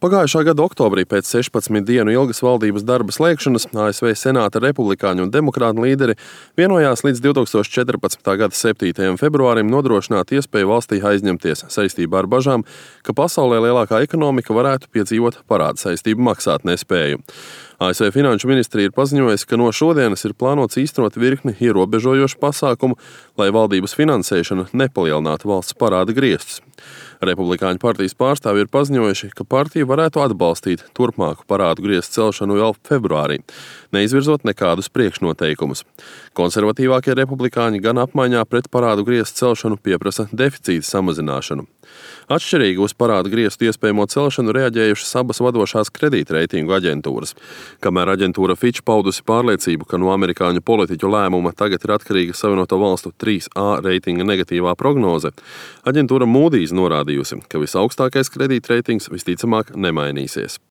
Pagājušā gada oktobrī pēc 16 dienu ilgas valdības darba slēgšanas ASV Senāta republikāņu un demokrātu līderi vienojās līdz 2014. gada 7. februārim nodrošināt iespēju valstī aizņemties saistībā ar bažām, ka pasaulē lielākā ekonomika varētu piedzīvot parādu saistību maksāt nespēju. ASV Finanšu ministrija ir paziņojusi, ka no šodienas ir plānots īstenot virkni ierobežojošu pasākumu, lai valdības finansēšana nepalielinātu valsts parāda griestus. Republikāņu partijas pārstāvji ir paziņojuši, ka partija varētu atbalstīt turpmāku parādu griestu celšanu jau februārī, neizvirzot nekādus priekšnoteikumus. Konservatīvākie republikāņi gan apmaiņā pret parādu griestu celšanu pieprasa deficīta samazināšanu. Atšķirīgi uz parādu griestu iespējamo celšanu reaģējušas abas vadošās kredītreitingu aģentūras. Kamēr aģentūra Fitch paudusi pārliecību, ka no amerikāņu politiķu lēmuma tagad ir atkarīga Savienoto Valstu 3A reitinga negatīvā prognoze, aģentūra Moody's norādījusi, ka visaugstākais kredītreitings visticamāk nemainīsies.